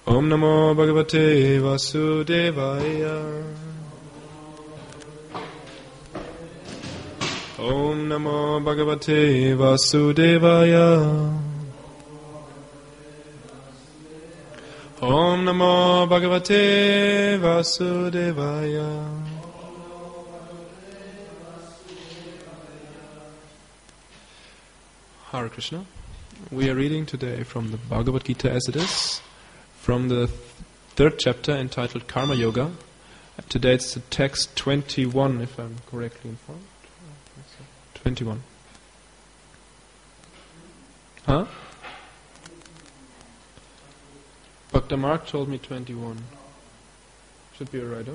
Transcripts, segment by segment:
Om Namo Bhagavate Vasudevaya. Om Namo Bhagavate Vasudevaya. Om Namo Bhagavate Vasudevaya. Hare Krishna. We are reading today from the Bhagavad Gita as it is, from the third chapter entitled Karma Yoga. Today it's the text 21, if I'm correctly informed. 21. Huh? Dr. Mark told me 21. Should be alright, huh?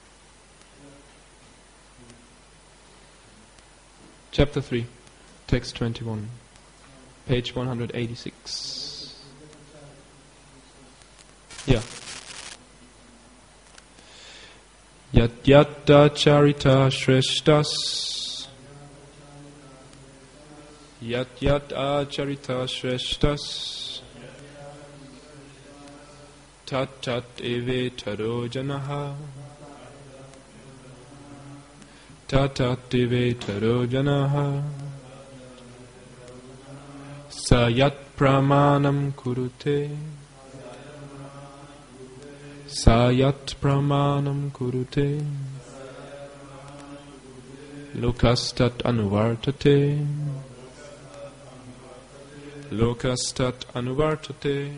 Chapter 3, text 21, page 186. Yeah. Yat yatta charita shreshtas. Yat yat acharita shreshtas. Tat tat eve taro janaha. Tat tat eve taro janaha. Sayat pramanam kurute. Sayat pramanam kurute. Lokastat anuvartate. Lokastat anuvartate.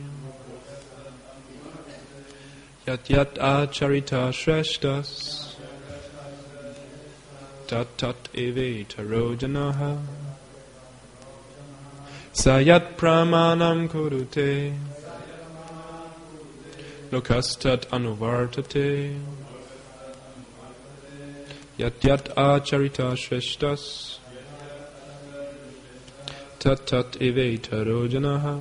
Yat yat acharita shreshtas. Tat tat eve taro janaha. Sayat pramanam kurute. Lokastat anuvartate. Yat yat acharita shreshtas. Tat tat eve taro janaha.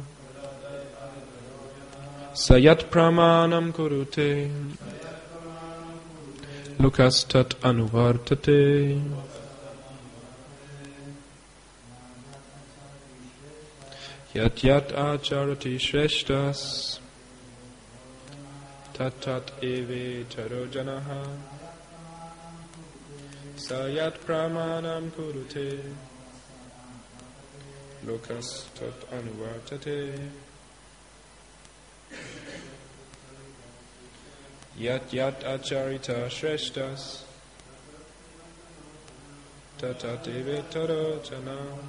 Sayat pramanam kurute. Lokastat anuvartate. Yat yat acharati shreshtas. Tat tat eve taro janaha. Sayat pramanam kurute. Lokastat anuvartate. Yat yat acharita shreshtas. Tat tat eve taro janaha.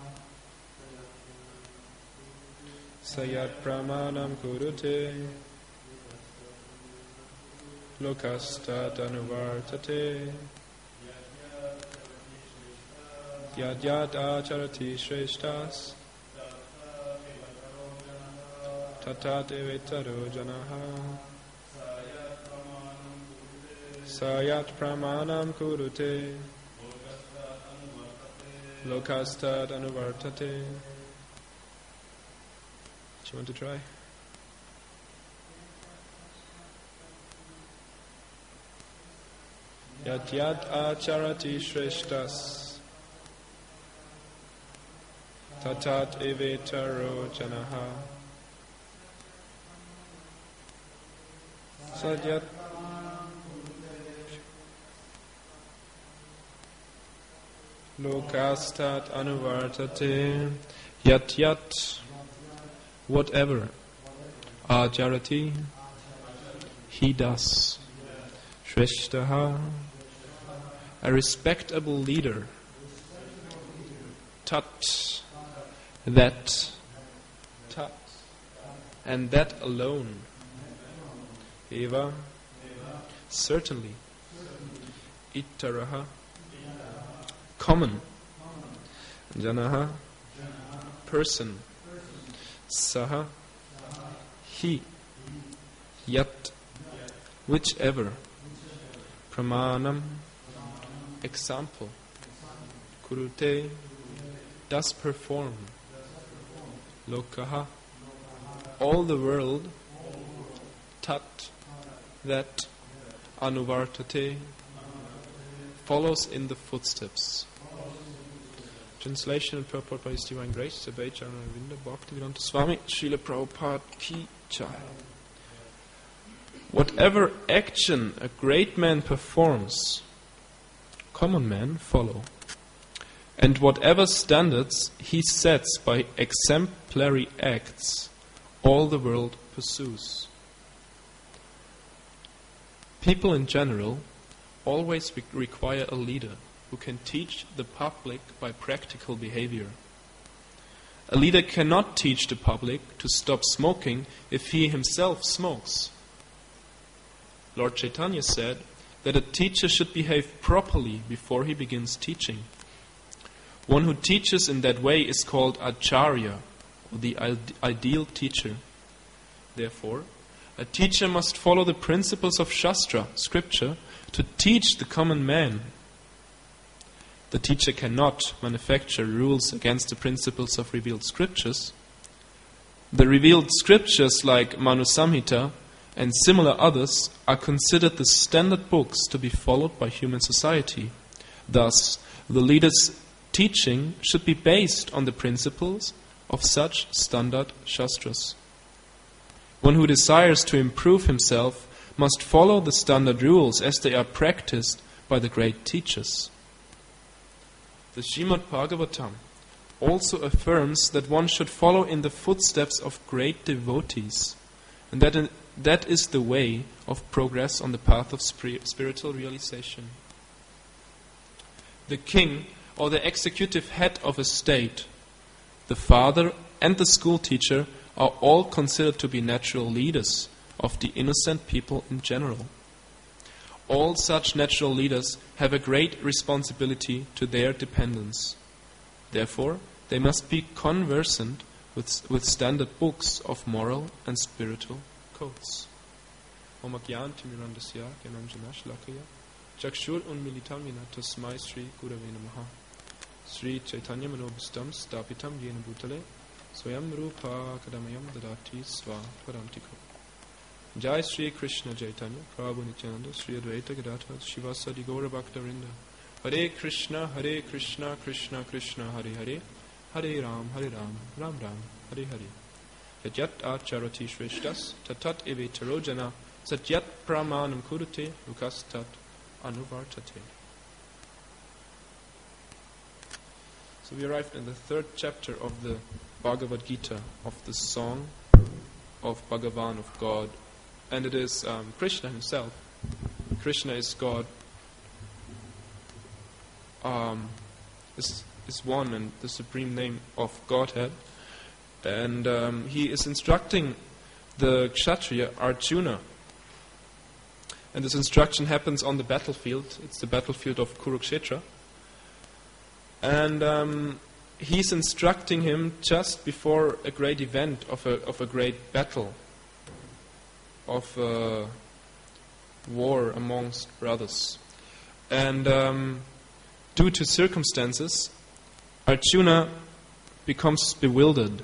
Sayat pramanam kurute. Lokastat anuvartate. Yat yat acharati shreshtas. Tatat evetaro janaha. Sayat pramanam kurute. Lokastat anuvartate. Do you want to try? Yat yat acharati shreshtas. Tatat evetaro janaha. Sadyat lokastat anuvartate. Yat yat whatever acharati he does. Shreshtaha a respectable leader. Tat that. Tat and that alone. Eva certainly. Ittaraha common. Janaha person. Saha he. Yat whichever. Pramanam example. Kurute does perform. Lokaha all the world. Tat that. Anuvartate follows in the footsteps. Translation and purport by His Divine Grace, Sabhai Charana Vinda Bhaktivedanta Swami, Srila Prabhupada Ki Jai. Whatever action a great man performs, common men follow. And whatever standards he sets by exemplary acts, all the world pursues. People in general always require a leader who can teach the public by practical behavior. A leader cannot teach the public to stop smoking if he himself smokes. Lord Chaitanya said that a teacher should behave properly before he begins teaching. One who teaches in that way is called Acharya, or the ideal teacher. Therefore, a teacher must follow the principles of Shastra, scripture, to teach the common man. The teacher cannot manufacture rules against the principles of revealed scriptures. The revealed scriptures like Manu Samhita and similar others are considered the standard books to be followed by human society. Thus, the leader's teaching should be based on the principles of such standard Shastras. One who desires to improve himself must follow the standard rules as they are practiced by the great teachers. The Srimad Bhagavatam also affirms that one should follow in the footsteps of great devotees, and that is the way of progress on the path of spiritual realization. The king or the executive head of a state, the father and the school teacher are all considered to be natural leaders of the innocent people in general. All such natural leaders have a great responsibility to their dependents. Therefore, they must be conversant with standard books of moral and spiritual codes. Chakshur unmilitam vina tasmai Sri Gurave Namaha. Sri Chaitanya Manobhustam Stapitam Yena Bhutale Swayam Rupa Kadamayam Dadati Sva Parantiko. Jai Sri Krishna Chaitanya Prabhu Nityananda Sri Advaita Gadadhar Shivasadi Gaura Bhaktarinda. Hare Krishna Krishna Krishna Hare Hare Hare Ram Ram Ram Hare Hare. Yatyat acharati shreshtas tatat evetarojana satyat pramanam kurute lukastat anuvartate. So we arrived in the third chapter of the Bhagavad Gita, of the song of Bhagavan, of God. And it is Krishna himself. Krishna is God, is one and the supreme name of Godhead. And he is instructing the Kshatriya Arjuna. And this instruction happens on the battlefield. It's the battlefield of Kurukshetra. And he's instructing him just before a great event of a great battle, of a war amongst brothers. And due to circumstances, Arjuna becomes bewildered.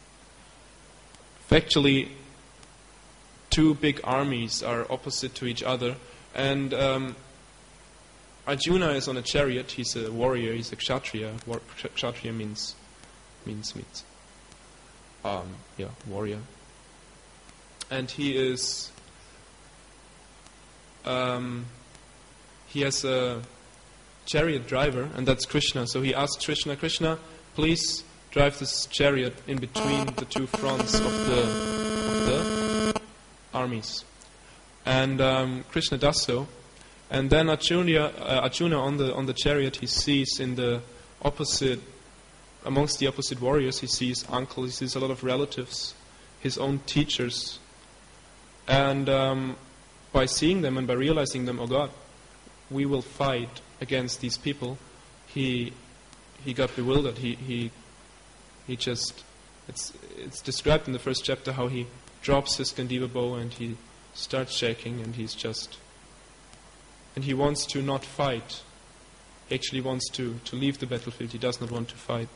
Factually, two big armies are opposite to each other, and Arjuna is on a chariot. He's a warrior. He's a kshatriya. Kshatriya means warrior. And he is he has a chariot driver, and that's Krishna. So he asks Krishna, please drive this chariot in between the two fronts of the armies. And Krishna does so. And then Arjuna on the chariot, he sees in the opposite, amongst the opposite warriors, he sees uncle, he sees a lot of relatives, his own teachers. And by seeing them and by realizing them, oh God, we will fight against these people, he got bewildered. He just, it's described in the first chapter how he drops his Gandiva bow and he starts shaking, and he wants to not fight. He actually wants to leave the battlefield. He does not want to fight.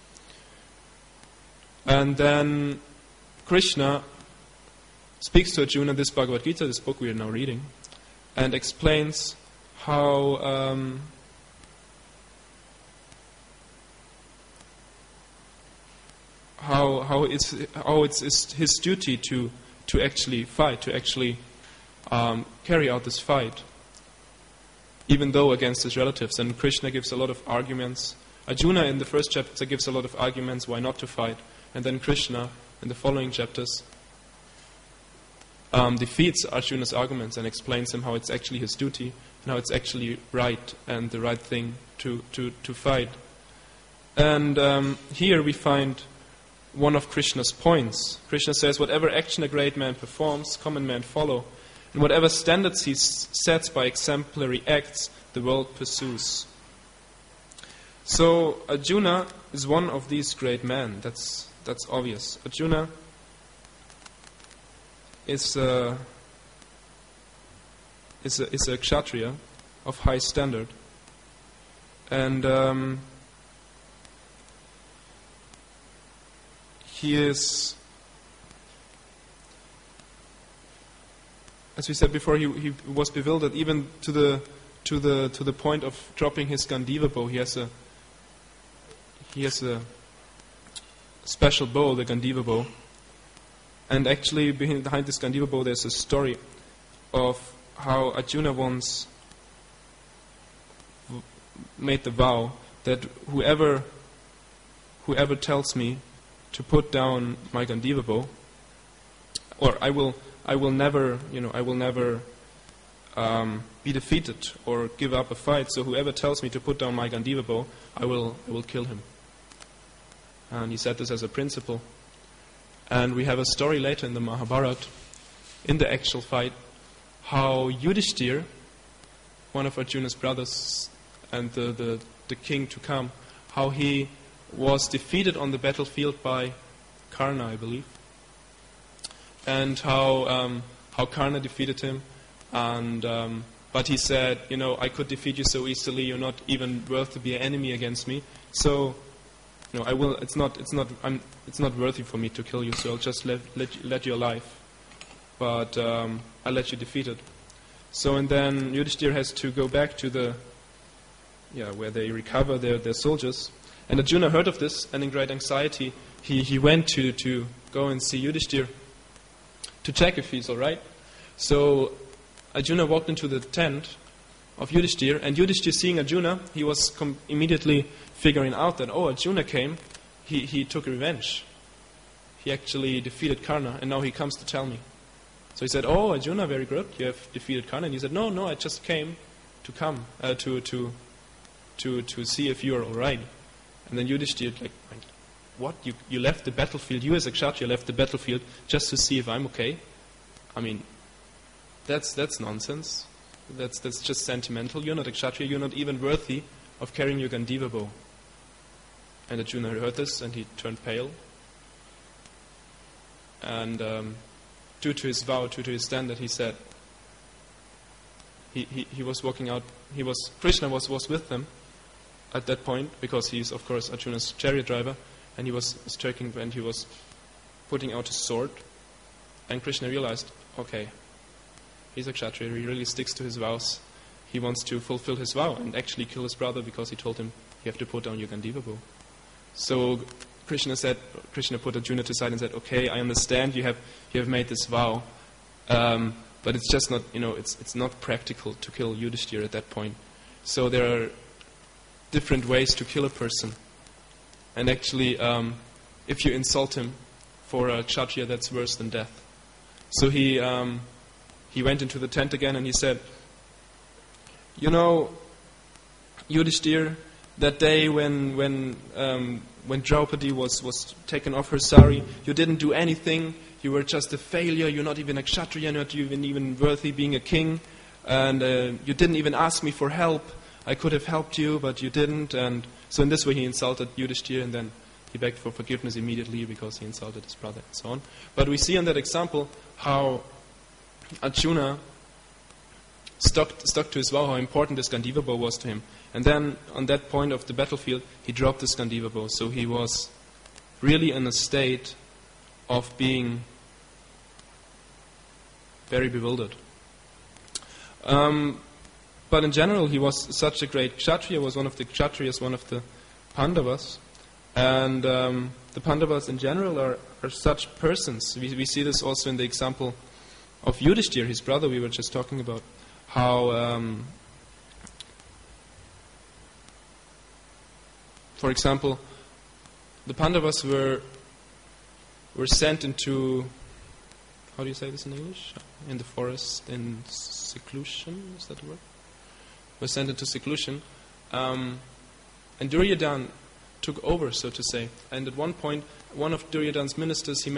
And then Krishna speaks to Arjuna this Bhagavad Gita, this book we are now reading, and explains how it's his duty to actually fight, to actually carry out this fight, even though against his relatives. And Krishna gives a lot of arguments. Arjuna in the first chapter gives a lot of arguments why not to fight, and then Krishna in the following chapters defeats Arjuna's arguments and explains him how it's actually his duty and how it's actually right and the right thing to fight. And here we find one of Krishna's points. Krishna says, whatever action a great man performs, common men follow, and whatever standards he sets by exemplary acts, the world pursues. So Arjuna is one of these great men. That's obvious. Arjuna is a kshatriya of high standard, and he is, as we said before, he was bewildered even to the point of dropping his Gandiva bow. He has a special bow, the Gandiva bow. And actually behind this Gandiva bow there's a story of how Arjuna once made the vow that whoever tells me to put down my Gandiva bow, or I will never be defeated or give up a fight. So whoever tells me to put down my Gandiva bow, I will kill him. And he said this as a principle. And we have a story later in the Mahabharata, in the actual fight, how Yudhishthir, one of Arjuna's brothers and the king to come, how he was defeated on the battlefield by Karna, I believe, and how Karna defeated him, and but he said, I could defeat you so easily. You're not even worth to be an enemy against me. So, I will. It's not worthy for me to kill you. So I'll just let you alive, but I'll let you defeated. So and then Yudhishthir has to go back to where they recover their soldiers. And Arjuna heard of this, and in great anxiety, he went to go and see Yudhishthir to check if he's all right. So Arjuna walked into the tent of Yudhishthir, and Yudhishthir, seeing Arjuna, he was immediately figuring out that, Arjuna came, he took revenge. He actually defeated Karna, and now he comes to tell me. So he said, Arjuna, very good, you have defeated Karna. And he said, no, I just came to see if you're all right. And then Yudhishthir, what? You left the battlefield, you as a kshatriya left the battlefield just to see if I'm okay? I mean, that's nonsense. That's just sentimental. You're not a kshatriya, you're not even worthy of carrying your Gandiva bow. And Arjuna heard this, and he turned pale. And due to his vow, due to his standard, he said, he was walking out, Krishna was with them at that point, because he's, of course, Arjuna's chariot driver, and he was striking, and he was putting out his sword, and Krishna realized, okay, he's a kshatriya, he really sticks to his vows, he wants to fulfill his vow and actually kill his brother because he told him, you have to put down your Gandiva bow. So Krishna put Arjuna to side and said, okay, I understand you have made this vow, but it's just not, it's not practical to kill Yudhishthir at that point. So there are different ways to kill a person. And actually, if you insult him for a kshatriya, that's worse than death. So he went into the tent again and he said, Yudhishthir, that day when Draupadi was taken off her sari, you didn't do anything. You were just a failure. You're not even a kshatriya, not even worthy being a king. And you didn't even ask me for help. I could have helped you, but you didn't. And so in this way he insulted Yudhishthir, and then he begged for forgiveness immediately because he insulted his brother and so on. But we see in that example how Arjuna stuck to his vow, how important this Gandiva bow was to him. And then on that point of the battlefield, he dropped this Gandiva bow. So he was really in a state of being very bewildered. But in general, he was such a great kshatriya, was one of the kshatriyas, one of the Pandavas. And the Pandavas in general are such persons. We see this also in the example of Yudhishthir, his brother, we were just talking about how, for example, the Pandavas were sent into, how do you say this in English? In the forest, in seclusion, is that the word? Were sent into seclusion. And Duryodhana took over, so to say. And at one point, one of Duryodhana's ministers, he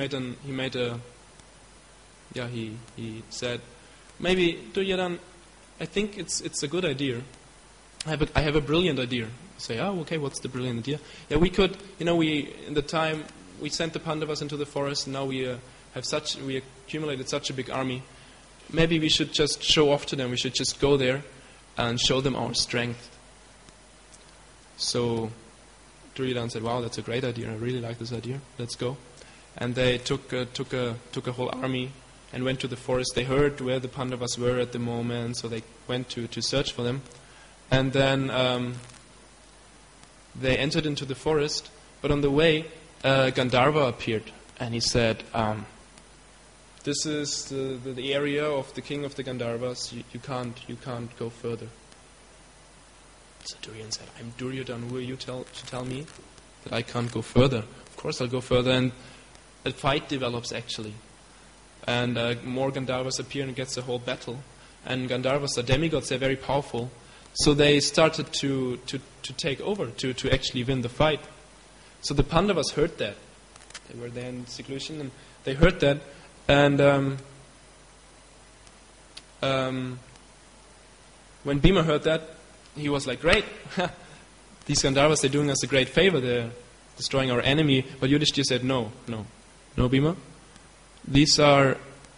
said, maybe Duryodhana, I think it's a good idea. I have a brilliant idea. You say, oh, okay, what's the brilliant idea? Yeah, we could, in the time we sent the Pandavas into the forest, and now we accumulated such a big army. Maybe we should just show off to them. We should just go there and show them our strength. So Duryodhana said, wow, that's a great idea. I really like this idea. Let's go. And they took a whole army and went to the forest. They heard where the Pandavas were at the moment, so they went to search for them. And then they entered into the forest, but on the way, Gandharva appeared, and he said, this is the area of the king of the Gandharvas. You can't go further. So Duryodhana said, I'm Duryodhana. Who are you to tell me that I can't go further? Of course I'll go further. And a fight develops actually. And more Gandharvas appear and gets a whole battle. And Gandharvas are demigods. They're very powerful. So they started to take over, to actually win the fight. So the Pandavas heard that. They were there in seclusion, and they heard that. And when Bhima heard that, he was like, great, these Gandharvas, they're doing us a great favor, they're destroying our enemy. But Yudhishthira said, no, Bhima, these are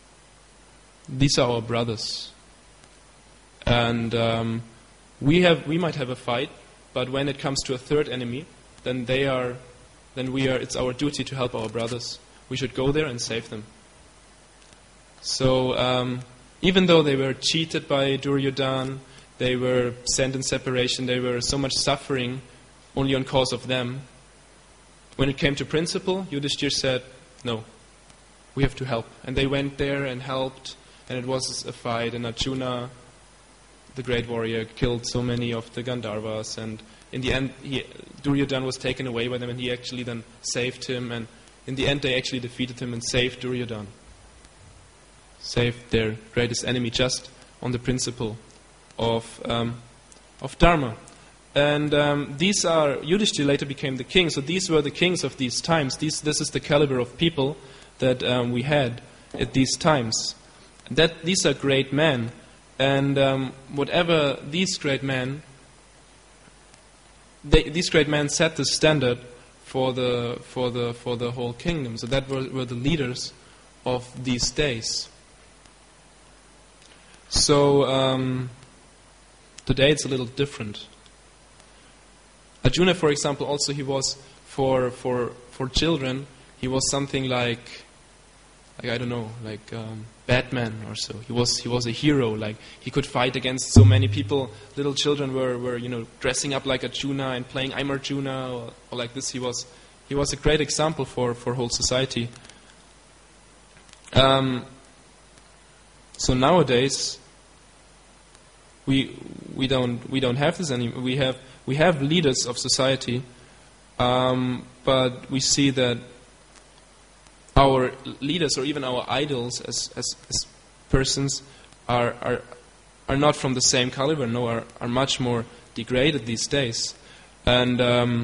our brothers. And we might have a fight, but when it comes to a third enemy, then it's our duty to help our brothers. We should go there and save them. So even though they were cheated by Duryodhana, they were sent in separation, they were so much suffering only on cause of them. When it came to principle, Yudhishthira said, no, we have to help. And they went there and helped, and it was a fight, and Arjuna, the great warrior, killed so many of the Gandharvas, and in the end, Duryodhana was taken away by them, and he actually then saved him, and in the end they actually defeated him and saved Duryodhana. Saved their greatest enemy just on the principle of Dharma. And Yudhishthira later became the king, so these were the kings of these times. This is the caliber of people that we had at these times. These are great men, and whatever these great men set the standard for the whole kingdom. So that were the leaders of these days. So today it's a little different. Arjuna, for example, also he was for children. He was something like I don't know, like Batman or so. He was a hero. Like he could fight against so many people. Little children were dressing up like Arjuna and playing I'm Arjuna or like this. He was a great example for whole society. So nowadays we don't have this anymore. We have leaders of society, but we see that our leaders or even our idols as persons are not from the same caliber. No, are much more degraded these days. And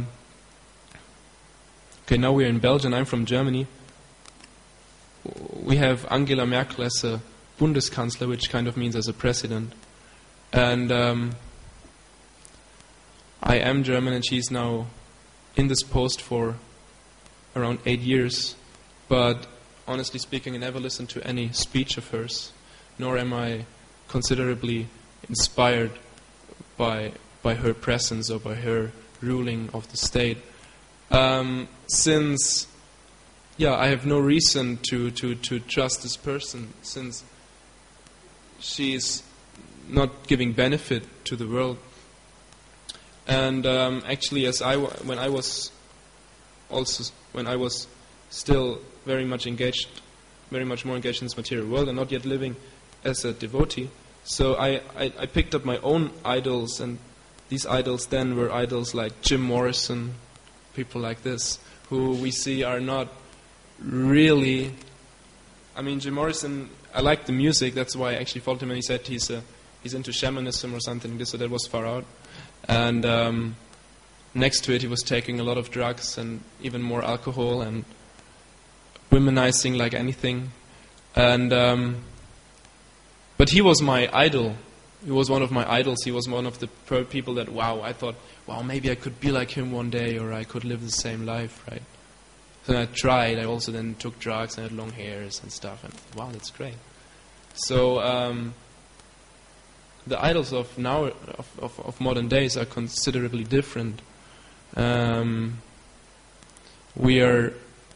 okay, now we're in Belgium. I'm from Germany. We have Angela Merkel as a Bundeskanzler, which kind of means as a president. And I am German, and she's now in this post for around 8 years. But honestly speaking, I never listened to any speech of hers, nor am I considerably inspired by her presence or by her ruling of the state. Since I have no reason to trust this person, since she's not giving benefit to the world. And actually, when I was still very much engaged very much more engaged in this material world and not yet living as a devotee. So I picked up my own idols, and these idols then were idols like Jim Morrison, people like this, who we see are not really... I mean, Jim Morrison, I like the music, that's why I actually followed him, and he said he's into shamanism or something, so that was far out. And next to it, he was taking a lot of drugs and even more alcohol and womanizing like anything. And but he was my idol. He was one of my idols. He was one of the people that, I thought, maybe I could be like him one day, or I could live the same life, right? So I tried. I also then took drugs and had long hairs and stuff. And wow, that's great. So the idols of now, of modern days, are considerably different. We are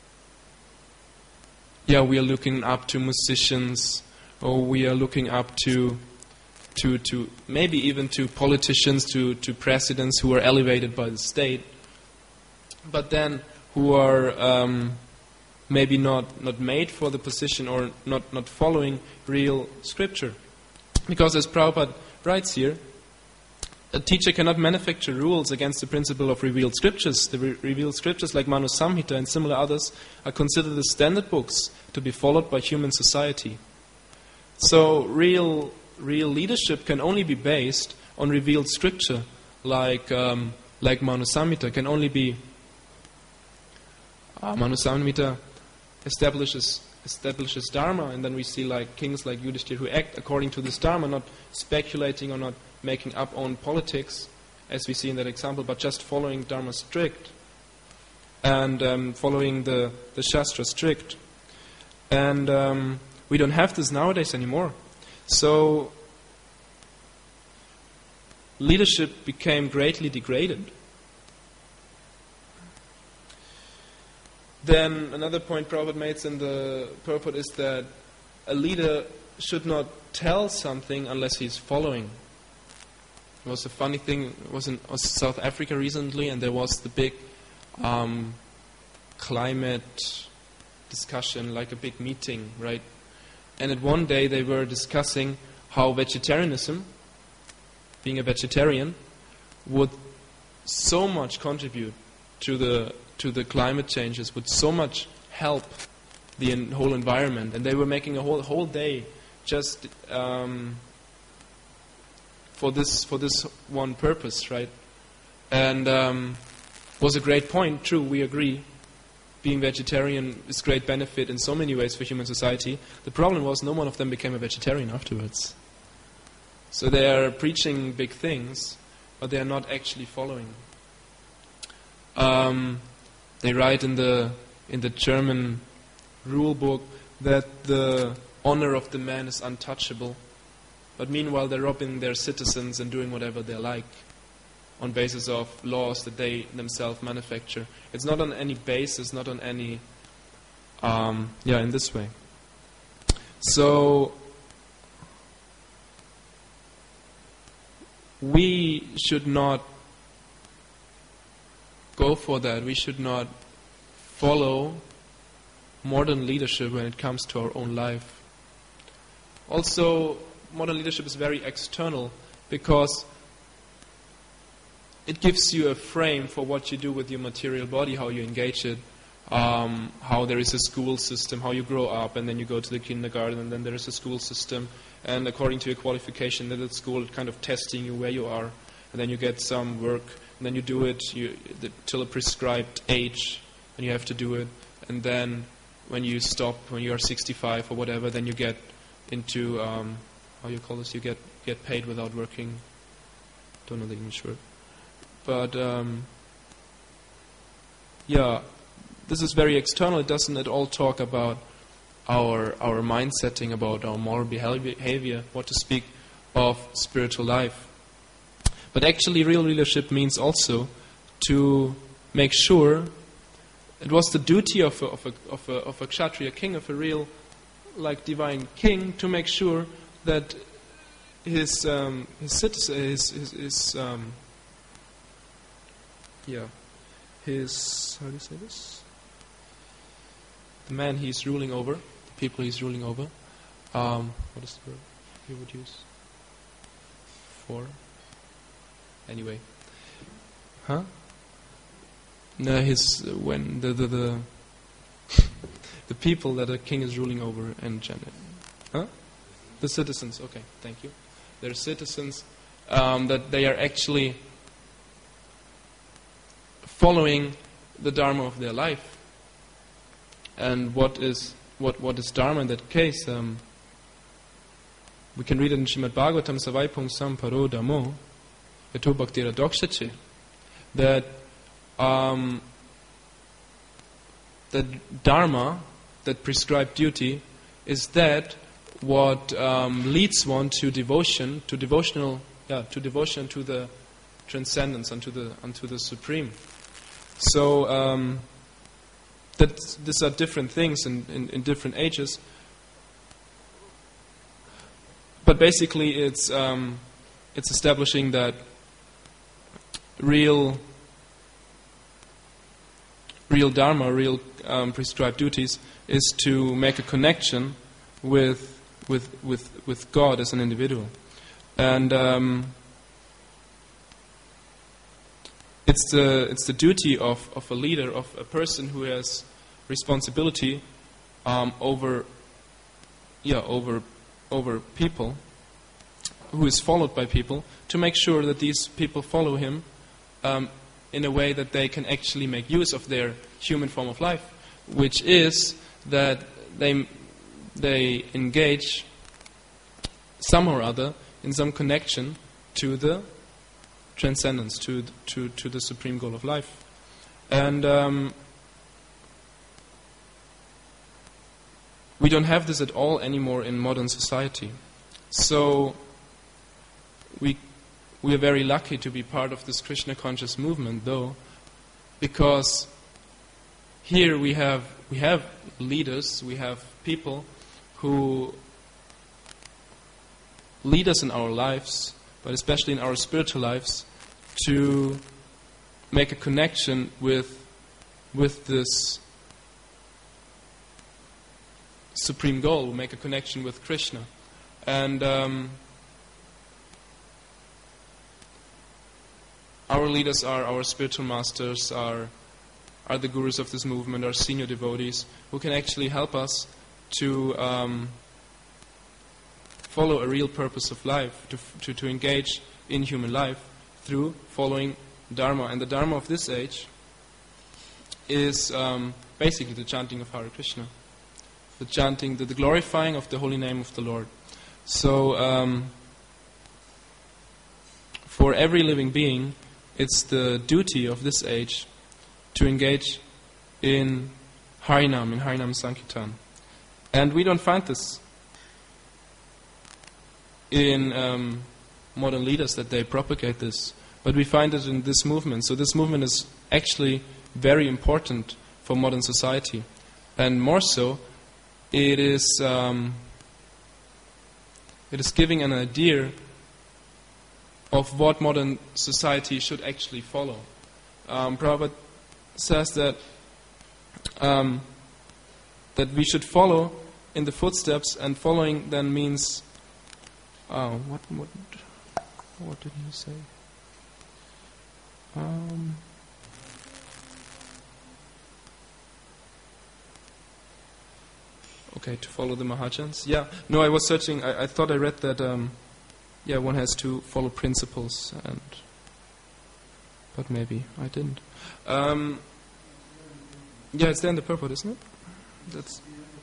looking up to musicians, or we are looking up to maybe even to politicians, to presidents who are elevated by the state, but then who are maybe not made for the position, or not following real scripture. Because as Prabhupada writes here, a teacher cannot manufacture rules against the principle of revealed scriptures. The revealed scriptures like Manu Samhita and similar others are considered the standard books to be followed by human society. So real leadership can only be based on revealed scripture, like Manu Samhita can only be... Manu Samhita establishes dharma, and then we see like kings like Yudhishthira who act according to this dharma, not speculating or not making up own politics, as we see in that example, but just following dharma strict, and following the shastra strict. And we don't have this nowadays anymore. So leadership became greatly degraded. Then another point Prabhupada makes in the purport is that a leader should not tell something unless he's following. It was a funny thing. It was in South Africa recently, and there was the big climate discussion, like a big meeting, right? And at one day they were discussing how vegetarianism, being a vegetarian, would so much contribute to the climate changes, would so much help the whole environment. And they were making a whole day just for this one purpose, right? And was a great point. True, we agree. Being vegetarian is great benefit in so many ways for human society. The problem was no one of them became a vegetarian afterwards. So they are preaching big things, but they are not actually following. They write in the German rule book that the honor of the man is untouchable, but meanwhile they're robbing their citizens and doing whatever they like on basis of laws that they themselves manufacture. It's not on any basis, not on any, in this way. So we should not go for that. We should not follow modern leadership when it comes to our own life. Also, modern leadership is very external because it gives you a frame for what you do with your material body, how you engage it, how there is a school system, how you grow up, and then you go to the kindergarten, and then there is a school system, and according to your qualification at school, kind of testing you where you are, and then you get some work, and then you do it till a prescribed age, and you have to do it, and then when you stop, when you are 65 or whatever, then you get into, how you call this, you get paid without working. Don't know the English word. But, this is very external. It doesn't at all talk about our mind setting, about our moral behavior, what to speak of spiritual life. But actually, real leadership means also to make sure, it was the duty of a Kshatriya king, of a real, like, divine king, to make sure that his citizens, how do you say this? The man he's ruling over, the people he's ruling over. What is the word he would use? For? Anyway. Huh? No, when the people that a king is ruling over and huh? The citizens. Okay, thank you. They're citizens that they are actually following the dharma of their life. And what is dharma in that case? We can read it in Srimad Bhagavatam Savaipung Samparo Dhammo Yato Bhaktira Dokshache, that dharma, that prescribed duty, is that what leads one to devotion, to devotion to the transcendence, unto the supreme. So these are different things in different ages. But basically, it's establishing that real dharma, real prescribed duties, is to make a connection with God as an individual, and it's the duty of a leader, of a person who has responsibility over people, who is followed by people, to make sure that these people follow him in a way that they can actually make use of their human form of life, which is that they engage somehow or other in some connection to the transcendence, to the supreme goal of life. And we don't have this at all anymore in modern society. So we are very lucky to be part of this Krishna conscious movement, though, because here we have leaders, we have people who lead us in our lives, but especially in our spiritual lives, to make a connection with this supreme goal, make a connection with Krishna. And our leaders are our spiritual masters, are the gurus of this movement, are senior devotees, who can actually help us to follow a real purpose of life, to engage in human life through following Dharma. And the Dharma of this age is basically the chanting of Hare Krishna, the chanting, the glorifying of the holy name of the Lord. So for every living being, it's the duty of this age to engage in Harinam Sankirtan. And we don't find this in modern leaders, that they propagate this, but we find it in this movement. So this movement is actually very important for modern society. And more so, it is giving an idea of what modern society should actually follow. Prabhupada says that we should follow in the footsteps, and following then means what did he say? Okay, to follow the Mahajans. Yeah, no, I was searching. I thought I read that. One has to follow principles, but maybe I didn't. It's there in the purport, isn't it? That's.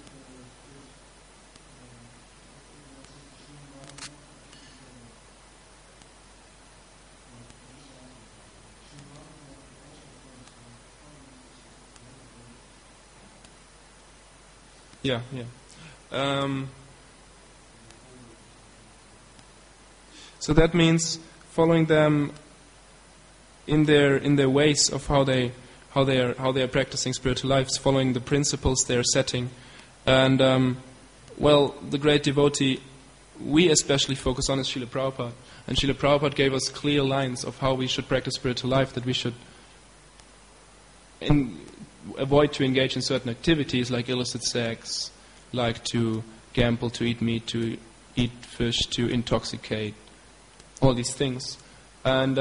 Yeah. So that means following them in their ways of how they are practicing spiritual lives, following the principles they are setting, and the great devotee we especially focus on is Srila Prabhupada, and Srila Prabhupada gave us clear lines of how we should practice spiritual life, that we should avoid to engage in certain activities like illicit sex, like to gamble, to eat meat, to eat fish, to intoxicate, all these things. And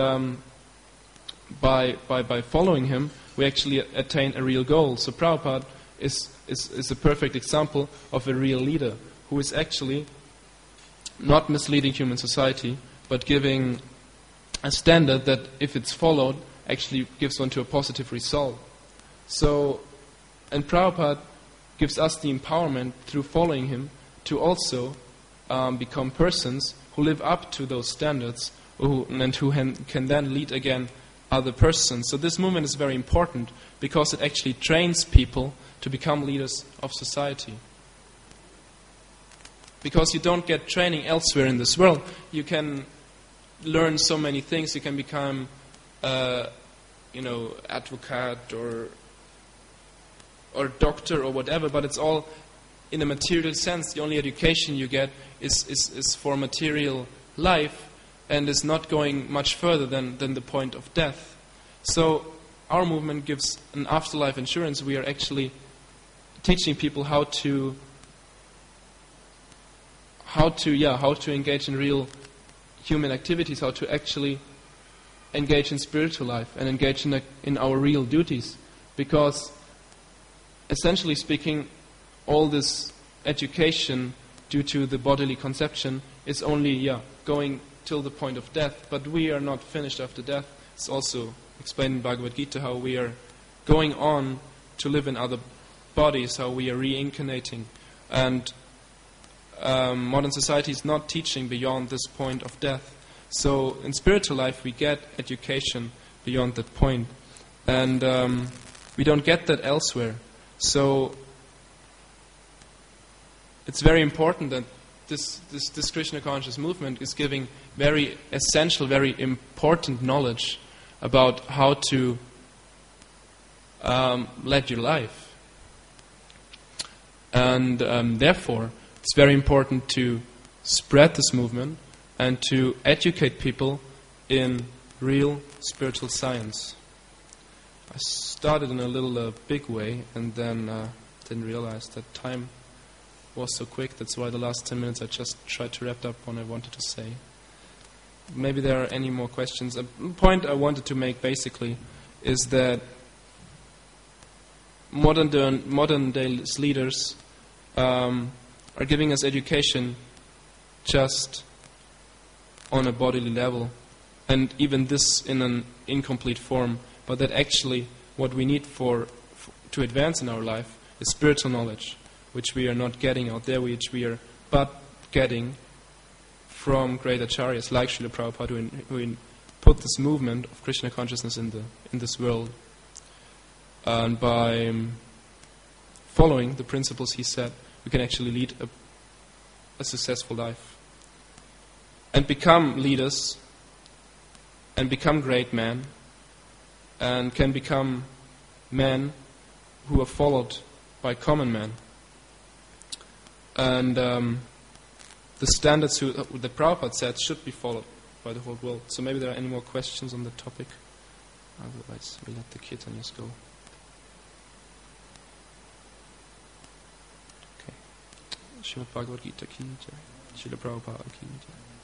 by following him, we actually attain a real goal. So Prabhupada is a perfect example of a real leader who is actually not misleading human society, but giving a standard that, if it's followed, actually gives one to a positive result. So, and Prabhupada gives us the empowerment through following him to also become persons who live up to those standards and who can then lead again other persons. So this movement is very important because it actually trains people to become leaders of society. Because you don't get training elsewhere in this world, you can learn so many things. You can become, advocate or doctor or whatever, but it's all in a material sense. The only education you get is for material life and is not going much further than the point of death. So our movement gives an afterlife insurance. We are actually teaching people how to engage in real human activities, how to actually engage in spiritual life and engage in our real duties. Because essentially speaking, all this education due to the bodily conception is only going till the point of death, but we are not finished after death. It's also explained in Bhagavad Gita how we are going on to live in other bodies, how we are reincarnating. And modern society is not teaching beyond this point of death. So in spiritual life we get education beyond that point. And we don't get that elsewhere. So it's very important that this Krishna conscious movement is giving very essential, very important knowledge about how to lead your life. And therefore, it's very important to spread this movement and to educate people in real spiritual science. I started in a little big way and then didn't realize that time was so quick. That's why the last 10 minutes I just tried to wrap up what I wanted to say. Maybe there are any more questions. A point I wanted to make basically is that modern day leaders are giving us education just on a bodily level, and even this in an incomplete form, but that actually what we need to advance in our life is spiritual knowledge, which we are not getting out there, which we are but getting from great acharyas like Srila Prabhupada, who put this movement of Krishna consciousness in this world. And by following the principles he said, we can actually lead a successful life and become leaders and become great men and can become men who are followed by common men. And the standards that Prabhupada said should be followed by the whole world. So maybe there are any more questions on the topic. Otherwise, we'll let the kirtanias go. Okay. Srimad Bhagavad Gita ki jai. Srila Prabhupada ki jai.